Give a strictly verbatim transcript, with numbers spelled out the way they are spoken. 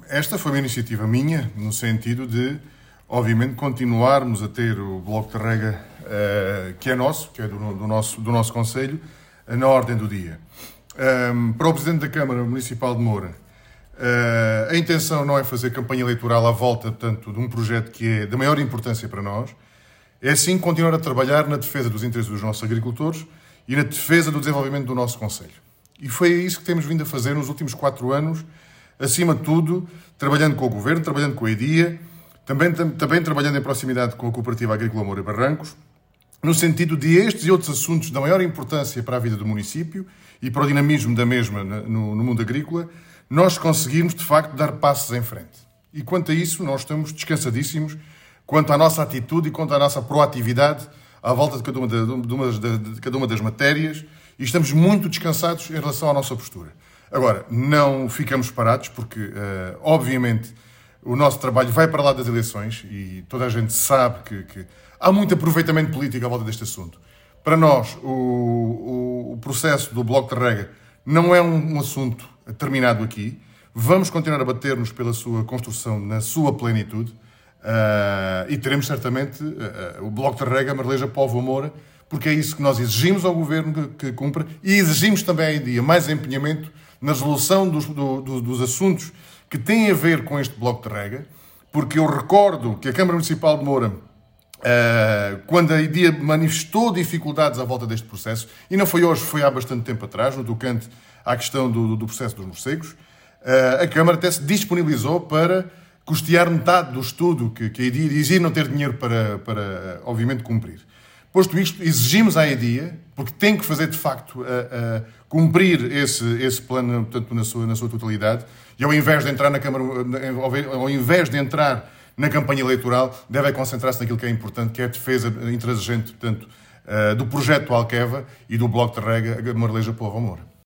esta foi uma iniciativa minha, no sentido de, obviamente, continuarmos a ter o Bloco de Rega, uh, que é nosso, que é do, do nosso, do nosso Conselho, uh, na ordem do dia. Um, para o Presidente da Câmara Municipal de Moura, uh, a intenção não é fazer campanha eleitoral à volta, portanto, de um projeto que é da maior importância para nós, é sim continuar a trabalhar na defesa dos interesses dos nossos agricultores e na defesa do desenvolvimento do nosso Conselho. E foi isso que temos vindo a fazer nos últimos quatro anos, acima de tudo, trabalhando com o Governo, trabalhando com a EDIA, também, também trabalhando em proximidade com a Cooperativa Agrícola Moura e Barrancos, no sentido de estes e outros assuntos da maior importância para a vida do município e para o dinamismo da mesma no, no mundo agrícola, nós conseguirmos, de facto, dar passos em frente. E quanto a isso, nós estamos descansadíssimos quanto à nossa atitude e quanto à nossa proatividade à volta de cada uma, de, de uma, de, de cada uma das matérias, e estamos muito descansados em relação à nossa postura. Agora, não ficamos parados, porque, uh, obviamente, o nosso trabalho vai para lá das eleições e toda a gente sabe que, que há muito aproveitamento político à volta deste assunto. Para nós, o, o, o processo do Bloco de Rega não é um, um assunto terminado aqui. Vamos continuar a bater-nos pela sua construção na sua plenitude uh, e teremos certamente uh, o Bloco de Rega, Marleja, Póvoa, Moura, porque é isso que nós exigimos ao Governo que, que cumpra e exigimos também à EDIA mais empenhamento na resolução dos, do, do, dos assuntos que têm a ver com este Bloco de Rega, porque eu recordo que a Câmara Municipal de Moura, uh, quando a EDIA manifestou dificuldades à volta deste processo, e não foi hoje, foi há bastante tempo atrás, no tocante à questão do, do processo dos morcegos, uh, a Câmara até se disponibilizou para custear metade do estudo que, que a EDIA dizia não ter dinheiro para, para obviamente, cumprir. Posto isto, exigimos à EDIA, porque tem que fazer, de facto, a, a cumprir esse, esse plano, portanto, na sua, na sua totalidade, e ao invés de entrar na Câmara, ao invés de entrar na campanha eleitoral, deve concentrar-se naquilo que é importante, que é a defesa intransigente, portanto, do projeto do Alqueva e do Bloco de Rega, Marleja, Póvoa, Moura.